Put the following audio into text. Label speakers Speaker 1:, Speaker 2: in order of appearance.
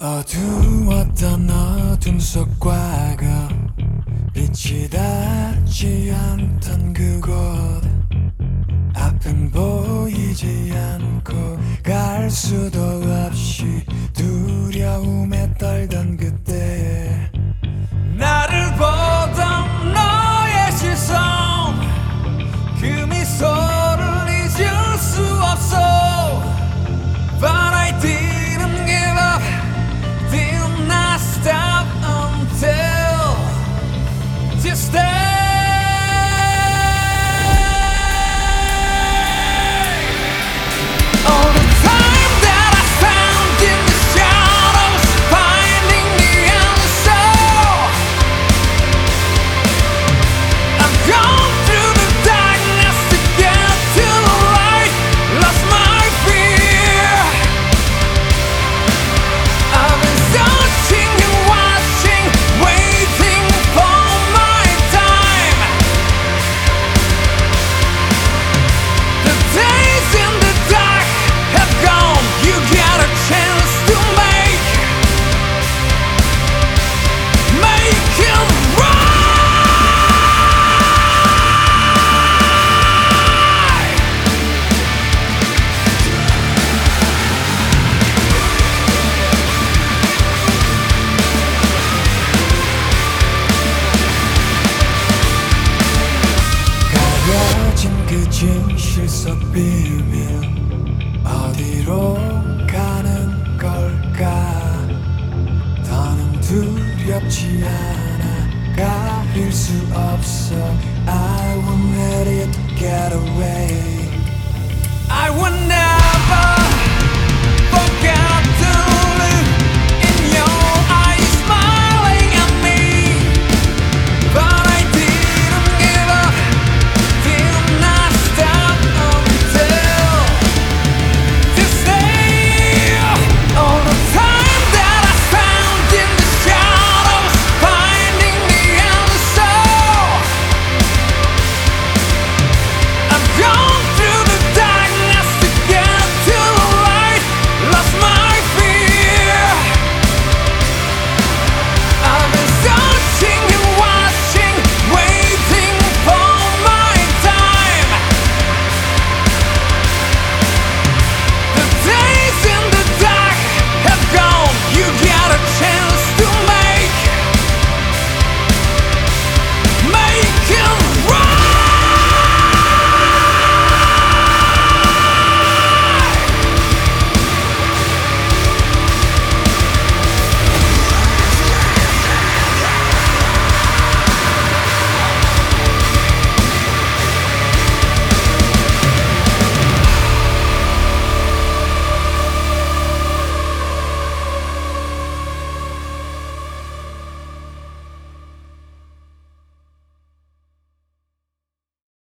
Speaker 1: 어두웠던 어둠 속 과거 빛이 닿지 않던 그곳 앞은 보이지 않고 갈 수도 없이 두려움에 떨던 그때 나를 보던 너의 시선 그 미소를 잊을 수 없어 But I didn't give up Did not stop until this day 그 진실 속 비밀 어디로 가는 걸까 더는 두렵지 않아 가릴 수 없어 I won't let it get away I will never